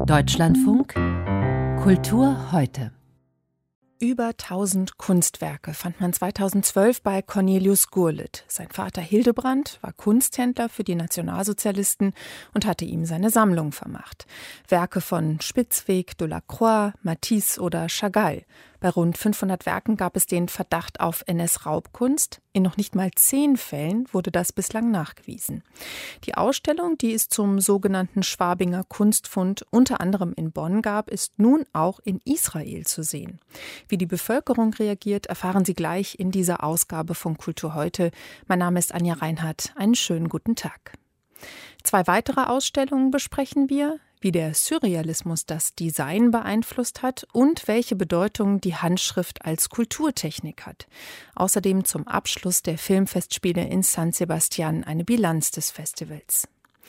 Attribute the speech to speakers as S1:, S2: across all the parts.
S1: Deutschlandfunk Kultur heute.
S2: Über 1000 Kunstwerke fand man 2012 bei Cornelius Gurlitt. Sein Vater Hildebrand war Kunsthändler für die Nationalsozialisten und hatte ihm seine Sammlung vermacht. Werke von Spitzweg, Delacroix, Matisse oder Chagall. Bei rund 500 Werken gab es den Verdacht auf NS-Raubkunst. In noch nicht mal 10 Fällen wurde das bislang nachgewiesen. Die Ausstellung, die es zum sogenannten Schwabinger Kunstfund unter anderem in Bonn gab, ist nun auch in Israel zu sehen. Wie die Bevölkerung reagiert, erfahren Sie gleich in dieser Ausgabe von Kultur heute. Mein Name ist Anja Reinhardt. Einen schönen guten Tag. 2 weitere Ausstellungen besprechen wir, wie der Surrealismus das Design beeinflusst hat und welche Bedeutung die Handschrift als Kulturtechnik hat. Außerdem zum Abschluss der Filmfestspiele in San Sebastian eine Bilanz des Festivals.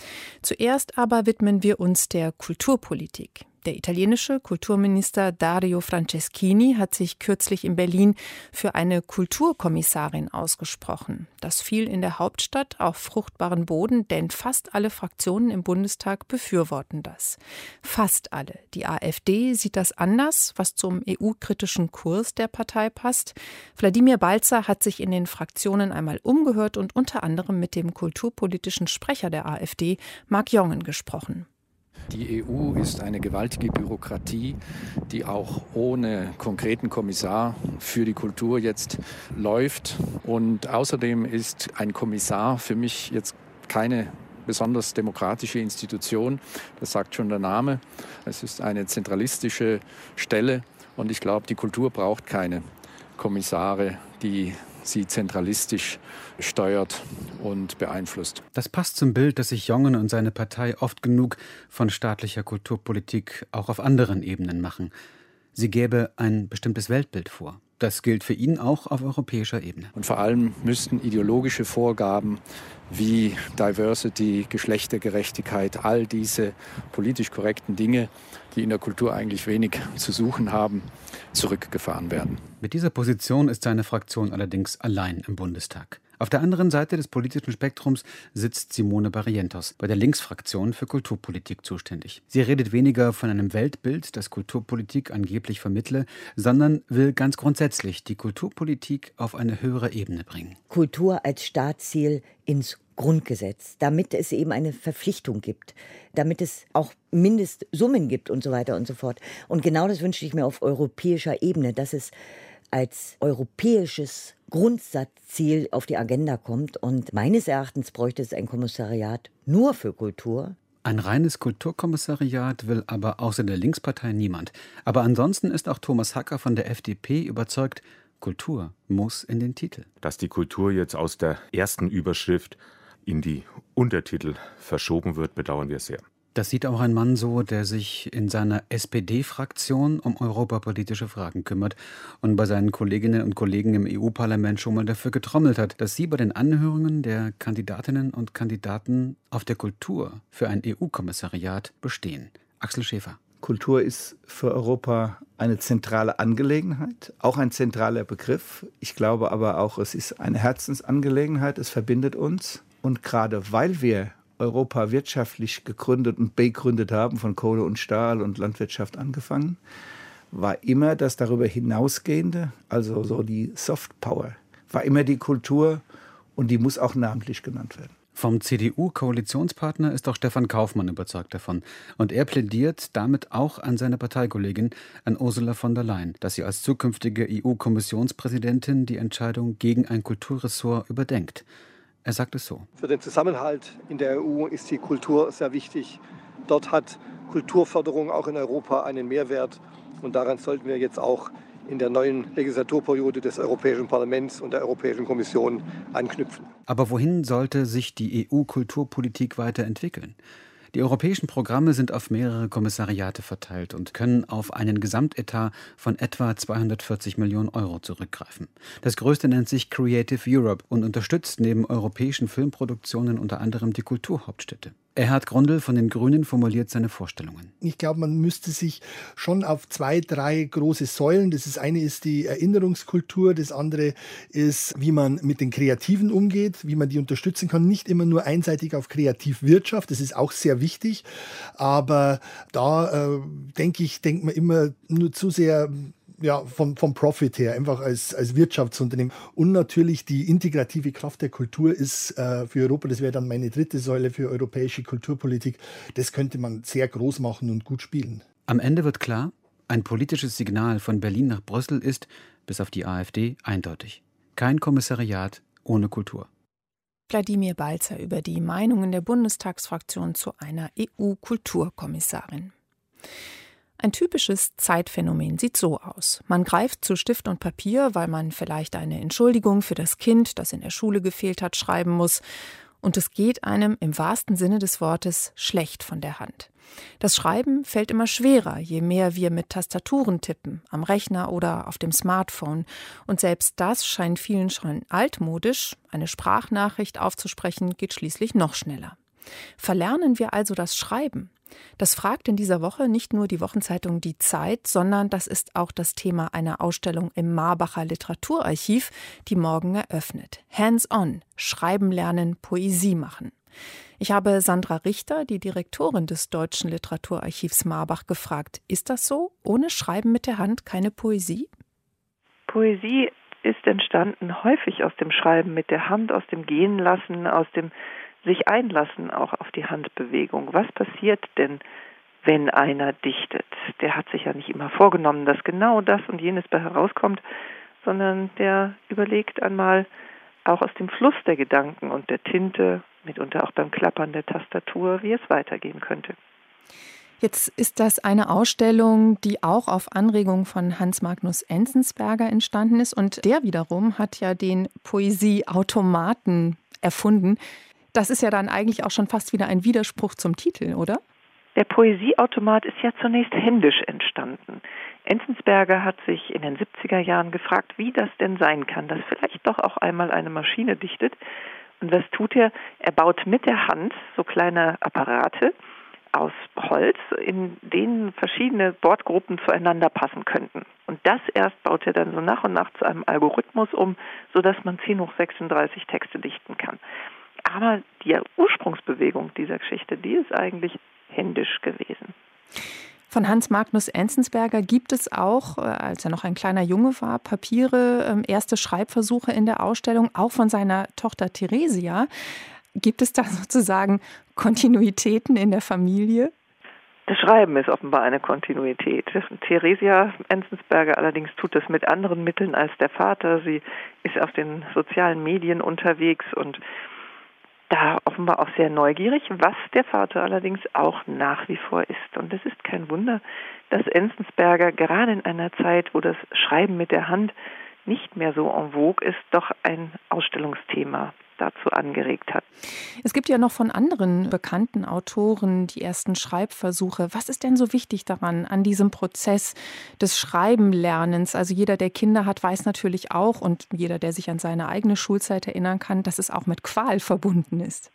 S2: Zuerst aber widmen wir uns der Kulturpolitik. Der italienische Kulturminister Dario Franceschini hat sich kürzlich in Berlin für eine Kulturkommissarin ausgesprochen. Das fiel in der Hauptstadt auf fruchtbaren Boden, denn fast alle Fraktionen im Bundestag befürworten das. Fast alle. Die AfD sieht das anders, was zum EU-kritischen Kurs der Partei passt. Wladimir Balzer hat sich in den Fraktionen einmal umgehört und unter anderem mit dem kulturpolitischen Sprecher der AfD, Marc Jongen, gesprochen.
S3: Die EU ist eine gewaltige Bürokratie, die auch ohne konkreten Kommissar für die Kultur jetzt läuft. Und außerdem ist ein Kommissar für mich jetzt keine besonders demokratische Institution. Das sagt schon der Name. Es ist eine zentralistische Stelle und ich glaube, die Kultur braucht keine Kommissare, die sie zentralistisch steuert und beeinflusst.
S4: Das passt zum Bild, das sich Jongen und seine Partei oft genug von staatlicher Kulturpolitik auch auf anderen Ebenen machen. Sie gäbe ein bestimmtes Weltbild vor. Das gilt für ihn auch auf europäischer Ebene.
S3: Und vor allem müssten ideologische Vorgaben wie Diversity, Geschlechtergerechtigkeit, all diese politisch korrekten Dinge, die in der Kultur eigentlich wenig zu suchen haben, zurückgefahren werden.
S4: Mit dieser Position ist seine Fraktion allerdings allein im Bundestag. Auf der anderen Seite des politischen Spektrums sitzt Simone Barrientos, bei der Linksfraktion für Kulturpolitik zuständig. Sie redet weniger von einem Weltbild, das Kulturpolitik angeblich vermittle, sondern will ganz grundsätzlich die Kulturpolitik auf eine höhere Ebene bringen.
S5: Kultur als Staatsziel ins Grundgesetz, damit es eben eine Verpflichtung gibt, damit es auch Mindestsummen gibt und so weiter und so fort. Und genau das wünsche ich mir auf europäischer Ebene, dass es als europäisches Grundsatzziel auf die Agenda kommt. Und meines Erachtens bräuchte es ein Kommissariat nur für Kultur.
S4: Ein reines Kulturkommissariat will aber außer der Linkspartei niemand. Aber ansonsten ist auch Thomas Hacker von der FDP überzeugt, Kultur muss in den Titel.
S6: Dass die Kultur jetzt aus der ersten Überschrift in die Untertitel verschoben wird, bedauern wir sehr.
S4: Das sieht auch ein Mann so, der sich in seiner SPD-Fraktion um europapolitische Fragen kümmert und bei seinen Kolleginnen und Kollegen im EU-Parlament schon mal dafür getrommelt hat, dass sie bei den Anhörungen der Kandidatinnen und Kandidaten auf der Kultur für ein EU-Kommissariat bestehen. Axel Schäfer.
S7: Kultur ist für Europa eine zentrale Angelegenheit, auch ein zentraler Begriff. Ich glaube aber auch, es ist eine Herzensangelegenheit, es verbindet uns. Und gerade weil wir Europa wirtschaftlich gegründet und begründet haben, von Kohle und Stahl und Landwirtschaft angefangen, war immer das darüber hinausgehende, also so die Soft Power, war immer die Kultur und die muss auch namentlich genannt werden.
S4: Vom CDU-Koalitionspartner ist auch Stefan Kaufmann überzeugt davon. Und er plädiert damit auch an seine Parteikollegin, an Ursula von der Leyen, dass sie als zukünftige EU-Kommissionspräsidentin die Entscheidung gegen ein Kulturressort überdenkt. Er sagt es so.
S8: Für den Zusammenhalt in der EU ist die Kultur sehr wichtig. Dort hat Kulturförderung auch in Europa einen Mehrwert. Und daran sollten wir jetzt auch in der neuen Legislaturperiode des Europäischen Parlaments und der Europäischen Kommission anknüpfen.
S4: Aber wohin sollte sich die EU-Kulturpolitik weiterentwickeln? Die europäischen Programme sind auf mehrere Kommissariate verteilt und können auf einen Gesamtetat von etwa 240 Millionen Euro zurückgreifen. Das größte nennt sich Creative Europe und unterstützt neben europäischen Filmproduktionen unter anderem die Kulturhauptstädte. Erhard Grondel von den Grünen formuliert seine Vorstellungen.
S9: Ich glaube, man müsste sich schon auf 2, 3 große Säulen, das eine ist die Erinnerungskultur, das andere ist, wie man mit den Kreativen umgeht, wie man die unterstützen kann. Nicht immer nur einseitig auf Kreativwirtschaft, das ist auch sehr wichtig, aber da denkt man immer nur zu sehr vom Profit her, einfach als Wirtschaftsunternehmen. Und natürlich die integrative Kraft der Kultur ist für Europa, das wäre dann meine 3. Säule für europäische Kulturpolitik, das könnte man sehr groß machen und gut spielen.
S4: Am Ende wird klar, ein politisches Signal von Berlin nach Brüssel ist, bis auf die AfD, eindeutig. Kein Kommissariat ohne Kultur.
S2: Wladimir Balzer über die Meinungen der Bundestagsfraktion zu einer EU-Kulturkommissarin. Ein typisches Zeitphänomen sieht so aus. Man greift zu Stift und Papier, weil man vielleicht eine Entschuldigung für das Kind, das in der Schule gefehlt hat, schreiben muss. Und es geht einem im wahrsten Sinne des Wortes schlecht von der Hand. Das Schreiben fällt immer schwerer, je mehr wir mit Tastaturen tippen, am Rechner oder auf dem Smartphone. Und selbst das scheint vielen schon altmodisch. Eine Sprachnachricht aufzusprechen geht schließlich noch schneller. Verlernen wir also das Schreiben? Das fragt in dieser Woche nicht nur die Wochenzeitung Die Zeit, sondern das ist auch das Thema einer Ausstellung im Marbacher Literaturarchiv, die morgen eröffnet. Hands-on, Schreiben lernen, Poesie machen. Ich habe Sandra Richter, die Direktorin des Deutschen Literaturarchivs Marbach, gefragt, ist das so? Ohne Schreiben mit der Hand keine Poesie?
S10: Poesie ist entstanden häufig aus dem Schreiben mit der Hand, aus dem Gehenlassen, aus dem sich einlassen auch auf die Handbewegung. Was passiert denn, wenn einer dichtet? Der hat sich ja nicht immer vorgenommen, dass genau das und jenes bei herauskommt, sondern der überlegt einmal auch aus dem Fluss der Gedanken und der Tinte, mitunter auch beim Klappern der Tastatur, wie es weitergehen könnte.
S2: Jetzt ist das eine Ausstellung, die auch auf Anregung von Hans Magnus Enzensberger entstanden ist. Und der wiederum hat ja den Poesieautomaten erfunden. Das ist ja dann eigentlich auch schon fast wieder ein Widerspruch zum Titel, oder?
S10: Der Poesieautomat ist ja zunächst händisch entstanden. Enzensberger hat sich in den 70er Jahren gefragt, wie das denn sein kann, dass vielleicht doch auch einmal eine Maschine dichtet. Und was tut er? Er baut mit der Hand so kleine Apparate aus Holz, in denen verschiedene Wortgruppen zueinander passen könnten. Und das erst baut er dann so nach und nach zu einem Algorithmus um, sodass man 10 hoch 36 Texte dichten kann. Aber die Ursprungsbewegung dieser Geschichte, die ist eigentlich händisch gewesen.
S2: Von Hans Magnus Enzensberger gibt es auch, als er noch ein kleiner Junge war, Papiere, erste Schreibversuche in der Ausstellung, auch von seiner Tochter Theresia. Gibt es da sozusagen Kontinuitäten in der Familie?
S10: Das Schreiben ist offenbar eine Kontinuität. Theresia Enzensberger allerdings tut das mit anderen Mitteln als der Vater. Sie ist auf den sozialen Medien unterwegs und da offenbar auch sehr neugierig, was der Vater allerdings auch nach wie vor ist. Und es ist kein Wunder, dass Enzensberger gerade in einer Zeit, wo das Schreiben mit der Hand nicht mehr so en vogue ist, doch ein Ausstellungsthema dazu angeregt hat.
S2: Es gibt ja noch von anderen bekannten Autoren die ersten Schreibversuche. Was ist denn so wichtig daran, an diesem Prozess des Schreibenlernens? Also jeder, der Kinder hat, weiß natürlich auch, und jeder, der sich an seine eigene Schulzeit erinnern kann, dass es auch mit Qual verbunden ist.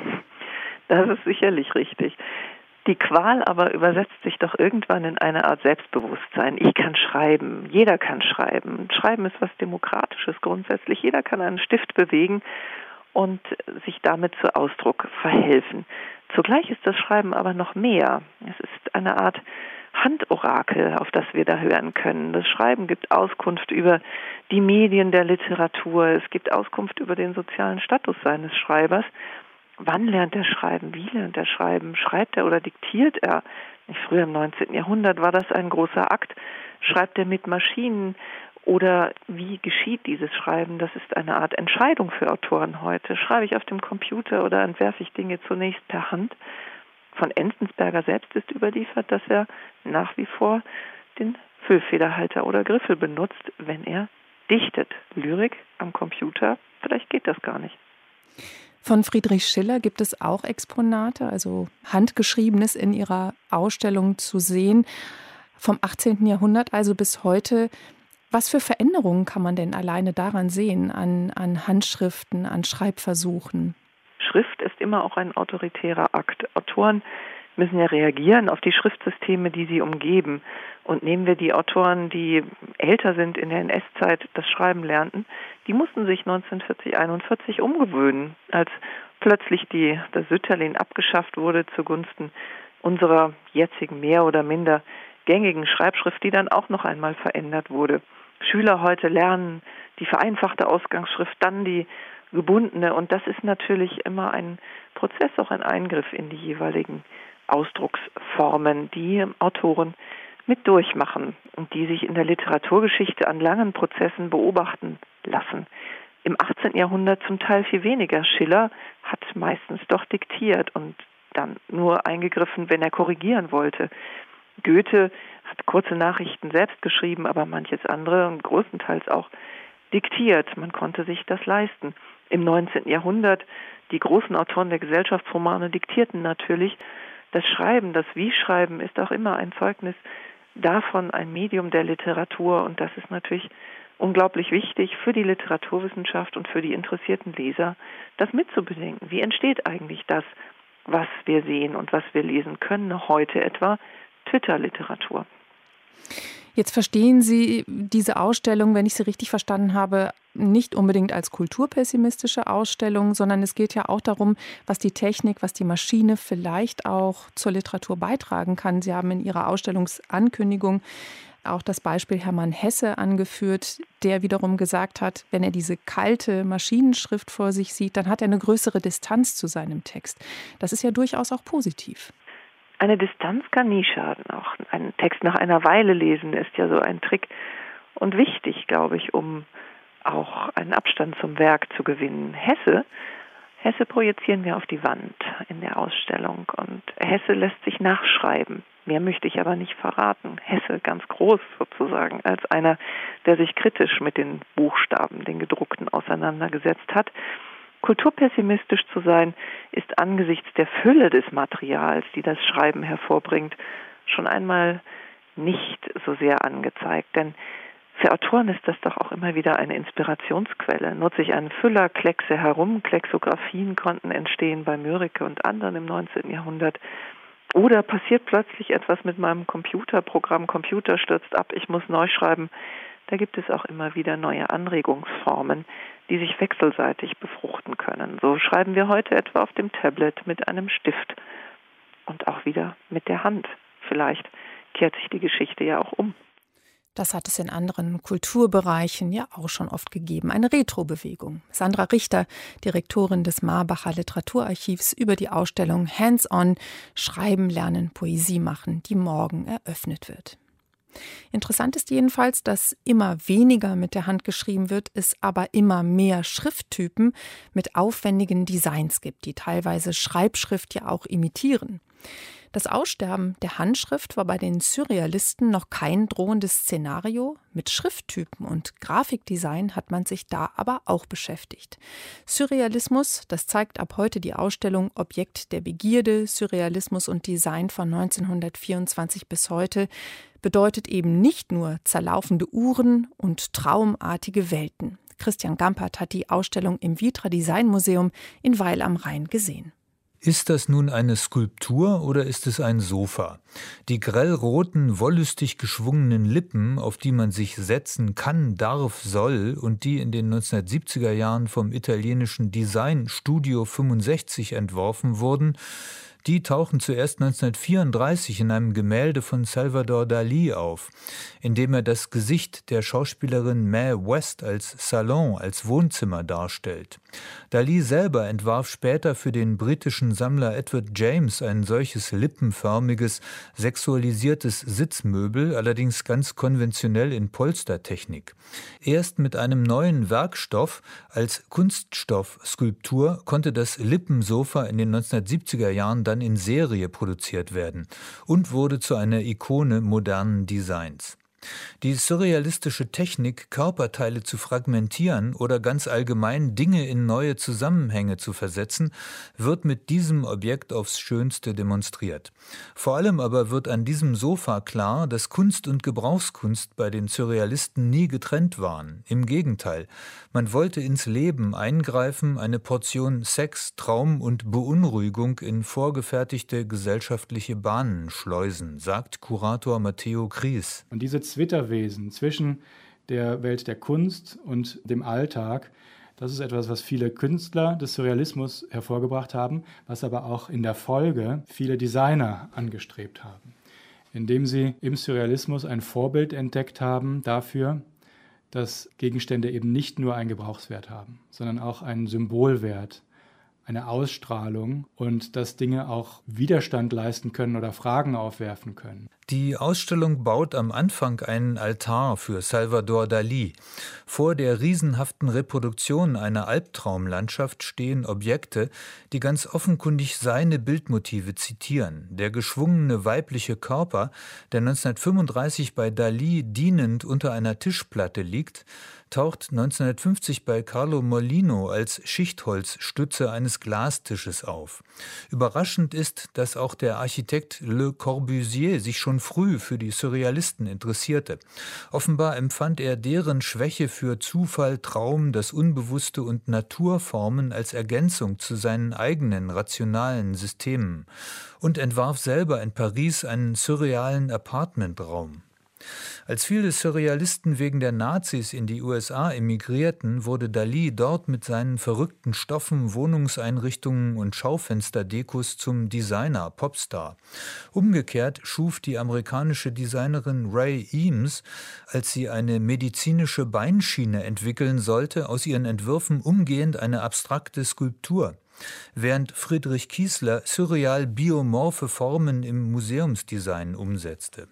S10: Das ist sicherlich richtig. Die Qual aber übersetzt sich doch irgendwann in eine Art Selbstbewusstsein. Ich kann schreiben, jeder kann schreiben. Schreiben ist was Demokratisches grundsätzlich. Jeder kann einen Stift bewegen und sich damit zu Ausdruck verhelfen. Zugleich ist das Schreiben aber noch mehr. Es ist eine Art Handorakel, auf das wir da hören können. Das Schreiben gibt Auskunft über die Medien der Literatur. Es gibt Auskunft über den sozialen Status seines Schreibers. Wann lernt er schreiben? Wie lernt er schreiben? Schreibt er oder diktiert er? Früher im 19. Jahrhundert war das ein großer Akt. Schreibt er mit Maschinen? Oder wie geschieht dieses Schreiben? Das ist eine Art Entscheidung für Autoren heute. Schreibe ich auf dem Computer oder entwerfe ich Dinge zunächst per Hand? Von Enzensberger selbst ist überliefert, dass er nach wie vor den Füllfederhalter oder Griffel benutzt, wenn er dichtet. Lyrik am Computer, vielleicht geht das gar nicht.
S2: Von Friedrich Schiller gibt es auch Exponate, also Handgeschriebenes in Ihrer Ausstellung zu sehen. Vom 18. Jahrhundert also bis heute. Was für Veränderungen kann man denn alleine daran sehen, an Handschriften, an Schreibversuchen?
S10: Schrift ist immer auch ein autoritärer Akt. Autoren müssen ja reagieren auf die Schriftsysteme, die sie umgeben. Und nehmen wir die Autoren, die älter sind, in der NS-Zeit das Schreiben lernten, die mussten sich 1940, 41 umgewöhnen, als plötzlich das Sütterlin abgeschafft wurde zugunsten unserer jetzigen mehr oder minder gängigen Schreibschrift, die dann auch noch einmal verändert wurde. Schüler heute lernen die vereinfachte Ausgangsschrift, dann die gebundene, und das ist natürlich immer ein Prozess, auch ein Eingriff in die jeweiligen Ausdrucksformen, die Autoren mit durchmachen und die sich in der Literaturgeschichte an langen Prozessen beobachten lassen. Im 18. Jahrhundert zum Teil viel weniger. Schiller hat meistens doch diktiert und dann nur eingegriffen, wenn er korrigieren wollte. Goethe hat kurze Nachrichten selbst geschrieben, aber manches andere und größtenteils auch diktiert. Man konnte sich das leisten. Im 19. Jahrhundert, die großen Autoren der Gesellschaftsromane diktierten natürlich. Das Schreiben, das Wie-Schreiben ist auch immer ein Zeugnis davon, ein Medium der Literatur. Und das ist natürlich unglaublich wichtig für die Literaturwissenschaft und für die interessierten Leser, das mitzubedenken. Wie entsteht eigentlich das, was wir sehen und was wir lesen können, heute etwa Twitter-Literatur?
S2: Jetzt verstehen Sie diese Ausstellung, wenn ich sie richtig verstanden habe, nicht unbedingt als kulturpessimistische Ausstellung, sondern es geht ja auch darum, was die Technik, was die Maschine vielleicht auch zur Literatur beitragen kann. Sie haben in Ihrer Ausstellungsankündigung auch das Beispiel Hermann Hesse angeführt, der wiederum gesagt hat, wenn er diese kalte Maschinenschrift vor sich sieht, dann hat er eine größere Distanz zu seinem Text. Das ist ja durchaus auch positiv.
S10: Eine Distanz kann nie schaden. Auch einen Text nach einer Weile lesen ist ja so ein Trick und wichtig, glaube ich, um auch einen Abstand zum Werk zu gewinnen. Hesse projizieren wir auf die Wand in der Ausstellung und Hesse lässt sich nachschreiben. Mehr möchte ich aber nicht verraten. Hesse ganz groß sozusagen als einer, der sich kritisch mit den Buchstaben, den gedruckten, auseinandergesetzt hat. Kulturpessimistisch zu sein, ist angesichts der Fülle des Materials, die das Schreiben hervorbringt, schon einmal nicht so sehr angezeigt. Denn für Autoren ist das doch auch immer wieder eine Inspirationsquelle. Nutze ich einen Füller, kleckse herum, Klexographien konnten entstehen bei Mörike und anderen im 19. Jahrhundert. Oder passiert plötzlich etwas mit meinem Computerprogramm, Computer stürzt ab, ich muss neu schreiben. Da gibt es auch immer wieder neue Anregungsformen, die sich wechselseitig befruchten können. So schreiben wir heute etwa auf dem Tablet mit einem Stift und auch wieder mit der Hand. Vielleicht kehrt sich die Geschichte ja auch um.
S2: Das hat es in anderen Kulturbereichen ja auch schon oft gegeben. Eine Retro-Bewegung. Sandra Richter, Direktorin des Marbacher Literaturarchivs, über die Ausstellung Hands-on – Schreiben, Lernen, Poesie machen, die morgen eröffnet wird. Interessant ist jedenfalls, dass immer weniger mit der Hand geschrieben wird, es aber immer mehr Schrifttypen mit aufwendigen Designs gibt, die teilweise Schreibschrift ja auch imitieren. Das Aussterben der Handschrift war bei den Surrealisten noch kein drohendes Szenario. Mit Schrifttypen und Grafikdesign hat man sich da aber auch beschäftigt. Surrealismus, das zeigt ab heute die Ausstellung Objekt der Begierde, Surrealismus und Design von 1924 bis heute, bedeutet eben nicht nur zerlaufende Uhren und traumartige Welten. Christian Gampert hat die Ausstellung im Vitra Design Museum in Weil am Rhein gesehen.
S11: Ist das nun eine Skulptur oder ist es ein Sofa? Die grellroten, wollüstig geschwungenen Lippen, auf die man sich setzen kann, darf, soll und die in den 1970er Jahren vom italienischen Design Studio 65 entworfen wurden, die tauchen zuerst 1934 in einem Gemälde von Salvador Dalí auf, in dem er das Gesicht der Schauspielerin Mae West als Salon, als Wohnzimmer darstellt. Dalí selber entwarf später für den britischen Sammler Edward James ein solches lippenförmiges, sexualisiertes Sitzmöbel, allerdings ganz konventionell in Polstertechnik. Erst mit einem neuen Werkstoff als Kunststoffskulptur konnte das Lippensofa in den 1970er Jahren dann in Serie produziert werden und wurde zu einer Ikone modernen Designs. Die surrealistische Technik, Körperteile zu fragmentieren oder ganz allgemein Dinge in neue Zusammenhänge zu versetzen, wird mit diesem Objekt aufs Schönste demonstriert. Vor allem aber wird an diesem Sofa klar, dass Kunst und Gebrauchskunst bei den Surrealisten nie getrennt waren. Im Gegenteil, man wollte ins Leben eingreifen, eine Portion Sex, Traum und Beunruhigung in vorgefertigte gesellschaftliche Bahnen schleusen, sagt Kurator Matteo Kries.
S12: Und diese Zwitterwesen zwischen der Welt der Kunst und dem Alltag, das ist etwas, was viele Künstler des Surrealismus hervorgebracht haben, was aber auch in der Folge viele Designer angestrebt haben, indem sie im Surrealismus ein Vorbild entdeckt haben dafür, dass Gegenstände eben nicht nur einen Gebrauchswert haben, sondern auch einen Symbolwert, eine Ausstrahlung und dass Dinge auch Widerstand leisten können oder Fragen aufwerfen können.
S11: Die Ausstellung baut am Anfang einen Altar für Salvador Dalí. Vor der riesenhaften Reproduktion einer Albtraumlandschaft stehen Objekte, die ganz offenkundig seine Bildmotive zitieren. Der geschwungene weibliche Körper, der 1935 bei Dalí dienend unter einer Tischplatte liegt, taucht 1950 bei Carlo Molino als Schichtholzstütze eines Glastisches auf. Überraschend ist, dass auch der Architekt Le Corbusier sich schon früh für die Surrealisten interessierte. Offenbar empfand er deren Schwäche für Zufall, Traum, das Unbewusste und Naturformen als Ergänzung zu seinen eigenen rationalen Systemen und entwarf selber in Paris einen surrealen Apartmentraum. Als viele Surrealisten wegen der Nazis in die USA emigrierten, wurde Dalí dort mit seinen verrückten Stoffen, Wohnungseinrichtungen und Schaufensterdekos zum Designer, Popstar. Umgekehrt schuf die amerikanische Designerin Ray Eames, als sie eine medizinische Beinschiene entwickeln sollte, aus ihren Entwürfen umgehend eine abstrakte Skulptur. Während Friedrich Kiesler surreal biomorphe Formen im Museumsdesign umsetzte.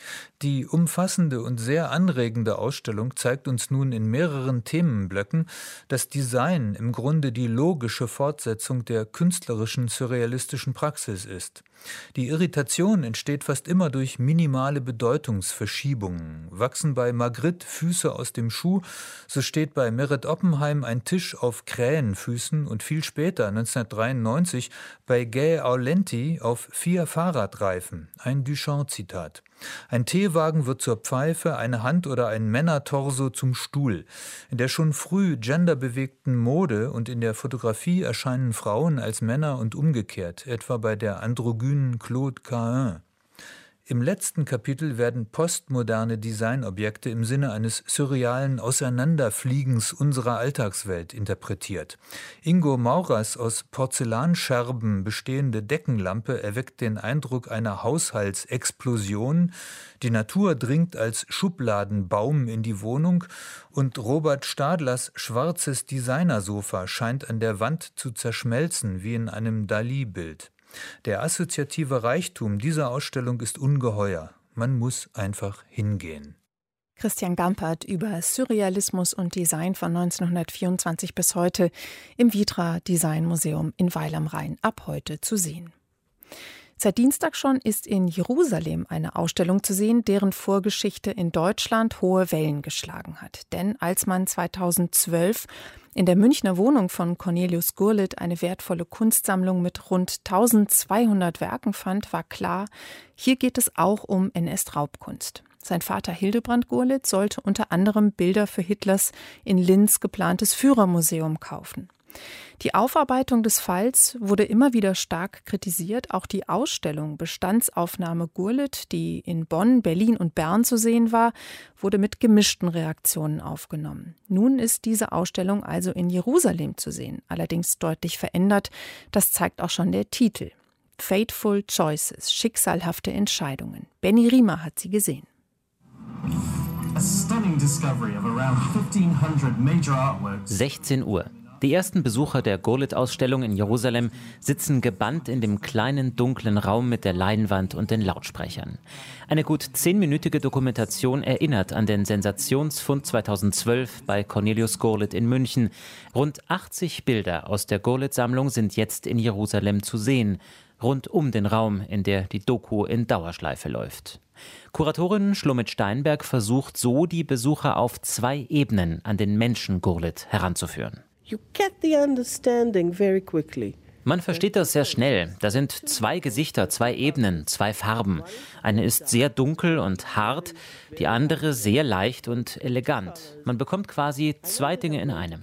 S11: Die umfassende und sehr anregende Ausstellung zeigt uns nun in mehreren Themenblöcken, dass Design im Grunde die logische Fortsetzung der künstlerischen surrealistischen Praxis ist. Die Irritation entsteht fast immer durch minimale Bedeutungsverschiebungen. Wachsen bei Magritte Füße aus dem Schuh, so steht bei Meret Oppenheim ein Tisch auf Krähenfüßen und viel später, 1993, bei Gay Aulenti auf 4 Fahrradreifen. Ein Duchamp-Zitat. Ein Teewagen wird zur Pfeife, eine Hand oder ein Männertorso zum Stuhl. In der schon früh genderbewegten Mode und in der Fotografie erscheinen Frauen als Männer und umgekehrt, etwa bei der androgynen Claude Cahun. Im letzten Kapitel werden postmoderne Designobjekte im Sinne eines surrealen Auseinanderfliegens unserer Alltagswelt interpretiert. Ingo Maurers aus Porzellanscherben bestehende Deckenlampe erweckt den Eindruck einer Haushaltsexplosion. Die Natur dringt als Schubladenbaum in die Wohnung und Robert Stadlers schwarzes Designersofa scheint an der Wand zu zerschmelzen wie in einem Dalí-Bild. Der assoziative Reichtum dieser Ausstellung ist ungeheuer. Man muss einfach hingehen.
S2: Christian Gampert über Surrealismus und Design von 1924 bis heute im Vitra Design Museum in Weil am Rhein ab heute zu sehen. Seit Dienstag schon ist in Jerusalem eine Ausstellung zu sehen, deren Vorgeschichte in Deutschland hohe Wellen geschlagen hat. Denn als man 2012 in der Münchner Wohnung von Cornelius Gurlitt eine wertvolle Kunstsammlung mit rund 1200 Werken fand, war klar, hier geht es auch um NS-Raubkunst. Sein Vater Hildebrand Gurlitt sollte unter anderem Bilder für Hitlers in Linz geplantes Führermuseum kaufen. Die Aufarbeitung des Falls wurde immer wieder stark kritisiert. Auch die Ausstellung Bestandsaufnahme Gurlitt, die in Bonn, Berlin und Bern zu sehen war, wurde mit gemischten Reaktionen aufgenommen. Nun ist diese Ausstellung also in Jerusalem zu sehen, allerdings deutlich verändert. Das zeigt auch schon der Titel. Fateful Choices, schicksalhafte Entscheidungen. Benny Riemer hat sie gesehen.
S13: A stunning discovery of around 1500 major artworks.
S14: 16 Uhr. Die ersten Besucher der Gurlitt-Ausstellung in Jerusalem sitzen gebannt in dem kleinen, dunklen Raum mit der Leinwand und den Lautsprechern. Eine gut 10-minütige Dokumentation erinnert an den Sensationsfund 2012 bei Cornelius Gurlitt in München. Rund 80 Bilder aus der Gurlitt-Sammlung sind jetzt in Jerusalem zu sehen. rund um den Raum, in der die Doku in Dauerschleife läuft. Kuratorin Schlumit-Steinberg versucht so, die Besucher auf 2 Ebenen an den Menschen Gurlitt heranzuführen.
S15: You get the understanding very quickly.
S14: Man versteht das sehr schnell. Da sind 2 Gesichter, 2 Ebenen, 2 Farben. Eine ist sehr dunkel und hart, die andere sehr leicht und elegant. Man bekommt quasi 2 Dinge in einem.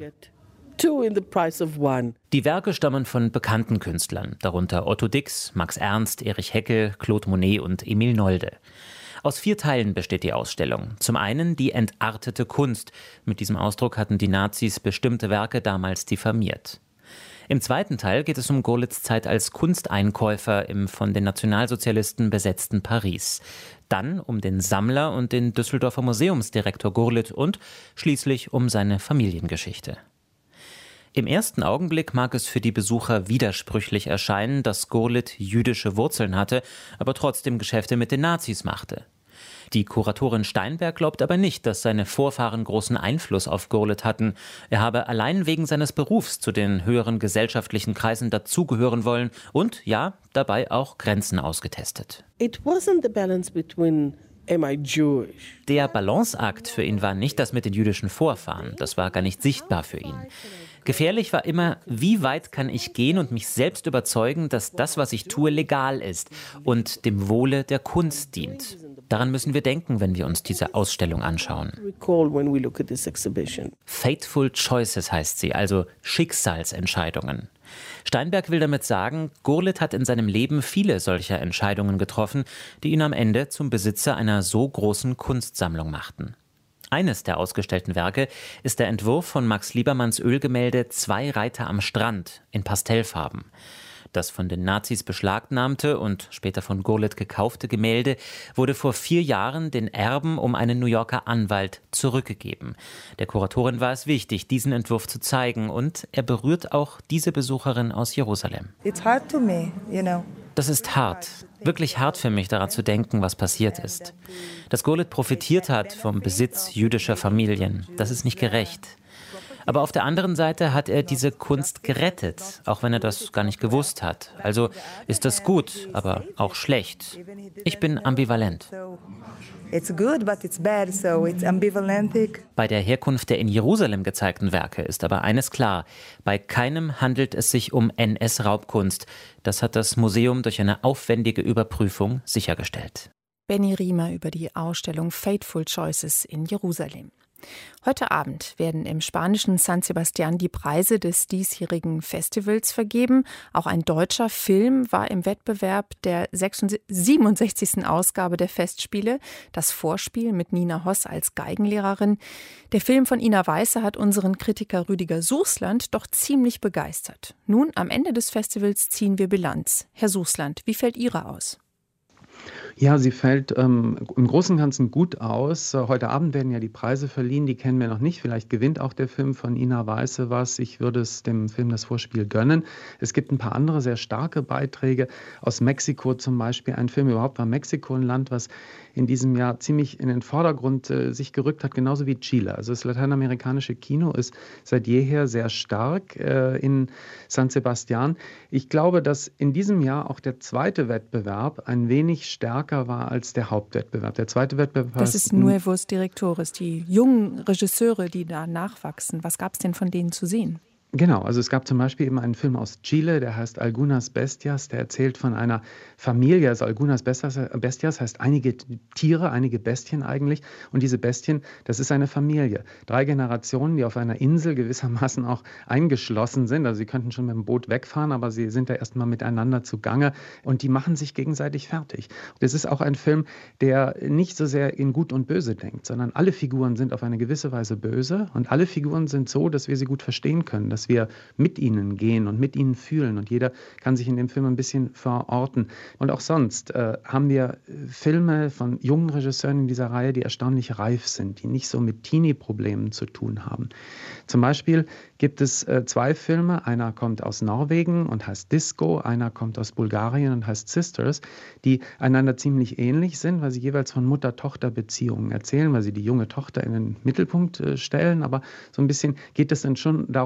S14: Die Werke stammen von bekannten Künstlern, darunter Otto Dix, Max Ernst, Erich Heckel, Claude Monet und Emil Nolde. Aus 4 Teilen besteht die Ausstellung. Zum einen die entartete Kunst. Mit diesem Ausdruck hatten die Nazis bestimmte Werke damals diffamiert. Im zweiten Teil geht es um Gurlitts Zeit als Kunsteinkäufer im von den Nationalsozialisten besetzten Paris. Dann um den Sammler und den Düsseldorfer Museumsdirektor Gurlitt und schließlich um seine Familiengeschichte. Im ersten Augenblick mag es für die Besucher widersprüchlich erscheinen, dass Gurlitt jüdische Wurzeln hatte, aber trotzdem Geschäfte mit den Nazis machte. Die Kuratorin Steinberg glaubt aber nicht, dass seine Vorfahren großen Einfluss auf Gurlitt hatten. Er habe allein wegen seines Berufs zu den höheren gesellschaftlichen Kreisen dazugehören wollen und, ja, dabei auch Grenzen ausgetestet.
S15: It wasn't the balance between am I Jewish?
S14: Der Balanceakt für ihn war nicht das mit den jüdischen Vorfahren. Das war gar nicht sichtbar für ihn. Gefährlich war immer, wie weit kann ich gehen und mich selbst überzeugen, dass das, was ich tue, legal ist und dem Wohle der Kunst dient. Daran müssen wir denken, wenn wir uns diese Ausstellung anschauen. Fateful Choices heißt sie, also Schicksalsentscheidungen. Steinberg will damit sagen, Gurlitt hat in seinem Leben viele solcher Entscheidungen getroffen, die ihn am Ende zum Besitzer einer so großen Kunstsammlung machten. Eines der ausgestellten Werke ist der Entwurf von Max Liebermanns Ölgemälde 2 Reiter am Strand in Pastellfarben. Das von den Nazis beschlagnahmte und später von Gurlitt gekaufte Gemälde wurde vor 4 Jahren den Erben um einen New Yorker Anwalt zurückgegeben. Der Kuratorin war es wichtig, diesen Entwurf zu zeigen, und er berührt auch diese Besucherin aus Jerusalem.
S16: It's hard to me, you know.
S14: Das ist hart, wirklich hart für mich, daran zu denken, was passiert ist. Dass Gurlitt profitiert hat vom Besitz jüdischer Familien, das ist nicht gerecht. Aber auf der anderen Seite hat er diese Kunst gerettet, auch wenn er das gar nicht gewusst hat. Also ist das gut, aber auch schlecht. Ich bin ambivalent. Bei der Herkunft der in Jerusalem gezeigten Werke ist aber eines klar: Bei keinem handelt es sich um NS-Raubkunst. Das hat das Museum durch eine aufwendige Überprüfung sichergestellt.
S2: Benny Riemer über die Ausstellung Fateful Choices in Jerusalem. Heute Abend werden im spanischen San Sebastián die Preise des diesjährigen Festivals vergeben. Auch ein deutscher Film war im Wettbewerb der 67. Ausgabe der Festspiele. Das Vorspiel mit Nina Hoss als Geigenlehrerin. Der Film von Ina Weiße hat unseren Kritiker Rüdiger Sußland doch ziemlich begeistert. Nun, am Ende des Festivals ziehen wir Bilanz. Herr Sußland, wie fällt Ihre aus?
S17: Ja, sie fällt im Großen und Ganzen gut aus. Heute Abend werden ja die Preise verliehen, die kennen wir noch nicht. Vielleicht gewinnt auch der Film von Ina Weiße was. Ich würde es dem Film das Vorspiel gönnen. Es gibt ein paar andere sehr starke Beiträge aus Mexiko zum Beispiel. Ein Film, überhaupt war Mexiko ein Land, was in diesem Jahr ziemlich in den Vordergrund sich gerückt hat, genauso wie Chile. Also das lateinamerikanische Kino ist seit jeher sehr stark in San Sebastián. Ich glaube, dass in diesem Jahr auch der zweite Wettbewerb ein wenig stärker war als der Hauptwettbewerb. Der zweite Wettbewerb
S2: das ist Nuevos Directores, die jungen Regisseure, die da nachwachsen. Was gab es denn von denen zu sehen?
S17: Genau, also es gab zum Beispiel eben einen Film aus Chile, der heißt Algunas Bestias, der erzählt von einer Familie. Also Algunas Bestias heißt einige Tiere, einige Bestien eigentlich. Und diese Bestien, das ist eine Familie. 3 Generationen, die auf einer Insel gewissermaßen auch eingeschlossen sind. Also sie könnten schon mit dem Boot wegfahren, aber sie sind da erstmal miteinander zugange und die machen sich gegenseitig fertig. Das ist auch ein Film, der nicht so sehr in Gut und Böse denkt, sondern alle Figuren sind auf eine gewisse Weise böse und alle Figuren sind so, dass wir sie gut verstehen können, dass wir mit ihnen gehen und mit ihnen fühlen. Und jeder kann sich in dem Film ein bisschen verorten. Und auch sonst haben wir Filme von jungen Regisseuren in dieser Reihe, die erstaunlich reif sind, die nicht so mit Teenie-Problemen zu tun haben. Zum Beispiel gibt es 2 Filme. Einer kommt aus Norwegen und heißt Disco. Einer kommt aus Bulgarien und heißt Sisters, die einander ziemlich ähnlich sind, weil sie jeweils von Mutter-Tochter-Beziehungen erzählen, weil sie die junge Tochter in den Mittelpunkt stellen. Aber so ein bisschen geht es dann schon darum,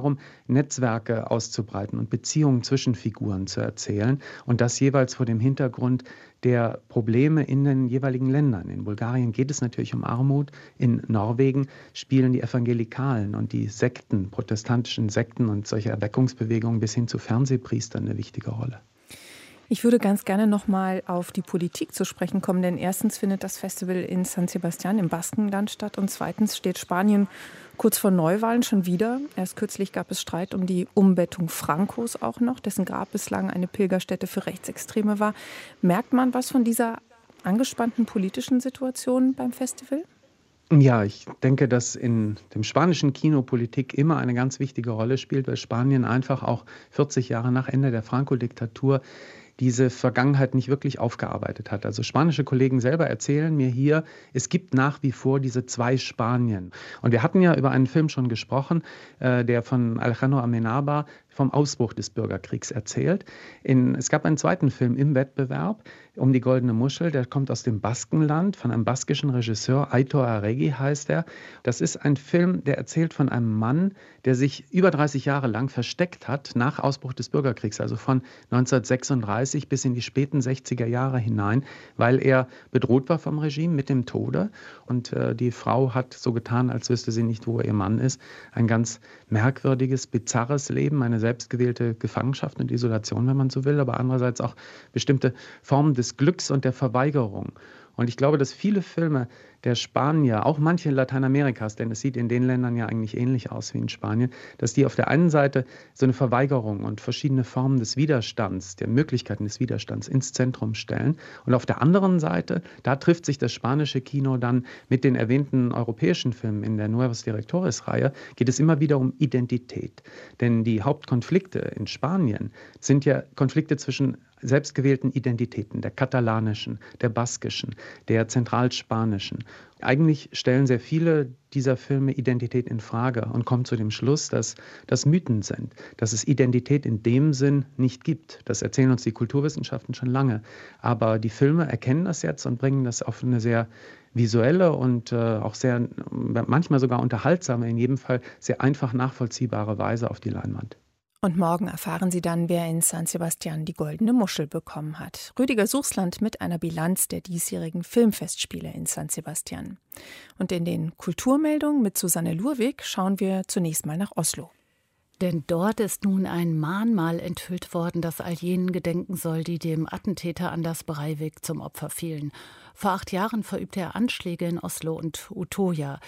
S17: Netzwerke auszubreiten und Beziehungen zwischen Figuren zu erzählen. Und das jeweils vor dem Hintergrund der Probleme in den jeweiligen Ländern. In Bulgarien geht es natürlich um Armut. In Norwegen spielen die Evangelikalen und die Sekten, protestantischen Sekten und solche Erweckungsbewegungen bis hin zu Fernsehpriestern eine wichtige Rolle.
S2: Ich würde ganz gerne noch mal auf die Politik zu sprechen kommen, denn erstens findet das Festival in San Sebastián im Baskenland statt und zweitens steht Spanien kurz vor Neuwahlen schon wieder. Erst kürzlich gab es Streit um die Umbettung Francos auch noch, dessen Grab bislang eine Pilgerstätte für Rechtsextreme war. Merkt man was von dieser angespannten politischen Situation beim Festival?
S17: Ja, ich denke, dass in dem spanischen Kino Politik immer eine ganz wichtige Rolle spielt, weil Spanien einfach auch 40 Jahre nach Ende der Franco-Diktatur diese Vergangenheit nicht wirklich aufgearbeitet hat. Also spanische Kollegen selber erzählen mir hier, es gibt nach wie vor diese zwei Spanien. Und wir hatten ja über einen Film schon gesprochen, der von Alejandro Amenábar vom Ausbruch des Bürgerkriegs erzählt. Es gab einen zweiten Film im Wettbewerb um die Goldene Muschel, der kommt aus dem Baskenland, von einem baskischen Regisseur, Aitor Arregui heißt er. Das ist ein Film, der erzählt von einem Mann, der sich über 30 Jahre lang versteckt hat nach Ausbruch des Bürgerkriegs, also von 1936 bis in die späten 60er Jahre hinein, weil er bedroht war vom Regime mit dem Tode. Und die Frau hat so getan, als wüsste sie nicht, wo ihr Mann ist. Ein ganz merkwürdiges, bizarres Leben, eine selbstgewählte Gefangenschaft und Isolation, wenn man so will, aber andererseits auch bestimmte Formen des Glücks und der Verweigerung. Und ich glaube, dass viele Filme der Spanier, auch manche Lateinamerikas, denn es sieht in den Ländern ja eigentlich ähnlich aus wie in Spanien, dass die auf der einen Seite so eine Verweigerung und verschiedene Formen des Widerstands, der Möglichkeiten des Widerstands ins Zentrum stellen. Und auf der anderen Seite, da trifft sich das spanische Kino dann mit den erwähnten europäischen Filmen in der Nuevos Directores-Reihe, geht es immer wieder um Identität. Denn die Hauptkonflikte in Spanien sind ja Konflikte zwischen selbstgewählten Identitäten, der katalanischen, der baskischen, der zentralspanischen. Eigentlich stellen sehr viele dieser Filme Identität in Frage und kommen zu dem Schluss, dass das Mythen sind, dass es Identität in dem Sinn nicht gibt. Das erzählen uns die Kulturwissenschaften schon lange. Aber die Filme erkennen das jetzt und bringen das auf eine sehr visuelle und auch sehr, manchmal sogar unterhaltsame, in jedem Fall sehr einfach nachvollziehbare Weise auf die Leinwand.
S2: Und morgen erfahren Sie dann, wer in San Sebastián die Goldene Muschel bekommen hat. Rüdiger Suchsland mit einer Bilanz der diesjährigen Filmfestspiele in San Sebastián. Und in den Kulturmeldungen mit Susanne Lurwig schauen wir zunächst mal nach Oslo.
S18: Denn dort ist nun ein Mahnmal enthüllt worden, das all jenen gedenken soll, die dem Attentäter Anders Breivik zum Opfer fielen. Vor 8 Jahren verübte er Anschläge in Oslo und Utøya.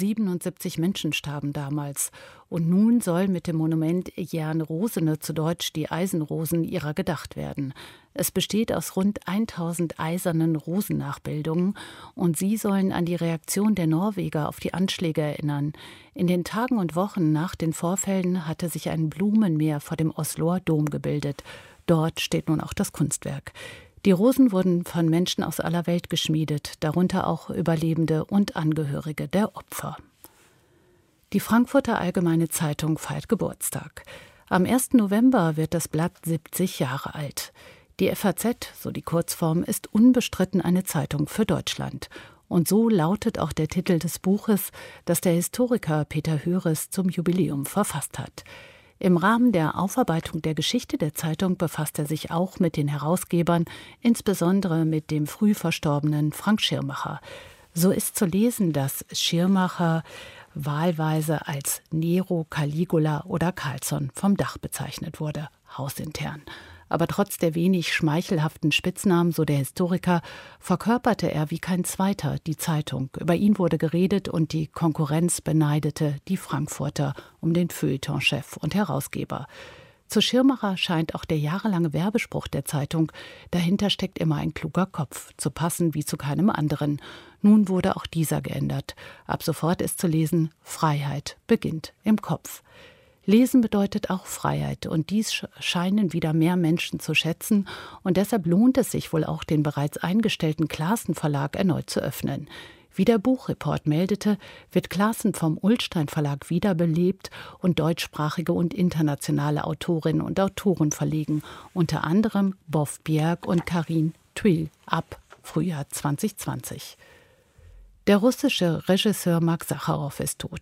S18: 77 Menschen starben damals. Und nun soll mit dem Monument Jernrosene, zu Deutsch die Eisenrosen, ihrer gedacht werden. Es besteht aus rund 1000 eisernen Rosennachbildungen und sie sollen an die Reaktion der Norweger auf die Anschläge erinnern. In den Tagen und Wochen nach den Vorfällen hatte sich ein Blumenmeer vor dem Osloer Dom gebildet. Dort steht nun auch das Kunstwerk. Die Rosen wurden von Menschen aus aller Welt geschmiedet, darunter auch Überlebende und Angehörige der Opfer. Die Frankfurter Allgemeine Zeitung feiert Geburtstag. Am 1. November wird das Blatt 70 Jahre alt. Die FAZ, so die Kurzform, ist unbestritten eine Zeitung für Deutschland. Und so lautet auch der Titel des Buches, das der Historiker Peter Höres zum Jubiläum verfasst hat. Im Rahmen der Aufarbeitung der Geschichte der Zeitung befasst er sich auch mit den Herausgebern, insbesondere mit dem früh verstorbenen Frank Schirmacher. So ist zu lesen, dass Schirmacher wahlweise als Nero, Caligula oder Carlson vom Dach bezeichnet wurde, hausintern. Aber trotz der wenig schmeichelhaften Spitznamen, so der Historiker, verkörperte er wie kein zweiter die Zeitung. Über ihn wurde geredet und die Konkurrenz beneidete die Frankfurter um den Feuilleton-Chef und Herausgeber. Zu Schirmacher scheint auch der jahrelange Werbespruch der Zeitung: Dahinter steckt immer ein kluger Kopf, zu passen wie zu keinem anderen. Nun wurde auch dieser geändert. Ab sofort ist zu lesen: Freiheit beginnt im Kopf. Lesen bedeutet auch Freiheit und dies scheinen wieder mehr Menschen zu schätzen und deshalb lohnt es sich wohl auch, den bereits eingestellten Classen Verlag erneut zu öffnen. Wie der Buchreport meldete, wird Classen vom Ullstein Verlag wiederbelebt und deutschsprachige und internationale Autorinnen und Autoren verlegen, unter anderem Bof Bjerg und Karin Thuil ab Frühjahr 2020. Der russische Regisseur Mark Sacharow ist tot.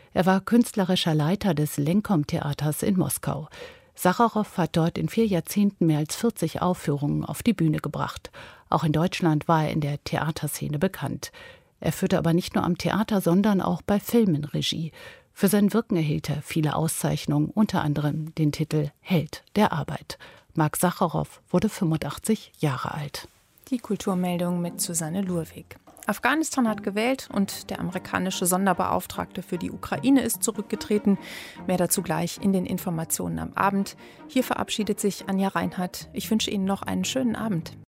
S18: Er war künstlerischer Leiter des Lenkom-Theaters in Moskau. Sacharow hat dort in 4 Jahrzehnten mehr als 40 Aufführungen auf die Bühne gebracht. Auch in Deutschland war er in der Theaterszene bekannt. Er führte aber nicht nur am Theater, sondern auch bei Filmen Regie. Für sein Wirken erhielt er viele Auszeichnungen, unter anderem den Titel Held der Arbeit. Marc Sacharow wurde 85 Jahre alt.
S2: Die Kulturmeldung mit Susanne Lurwig. Afghanistan hat gewählt und der amerikanische Sonderbeauftragte für die Ukraine ist zurückgetreten. Mehr dazu gleich in den Informationen am Abend. Hier verabschiedet sich Anja Reinhardt. Ich wünsche Ihnen noch einen schönen Abend.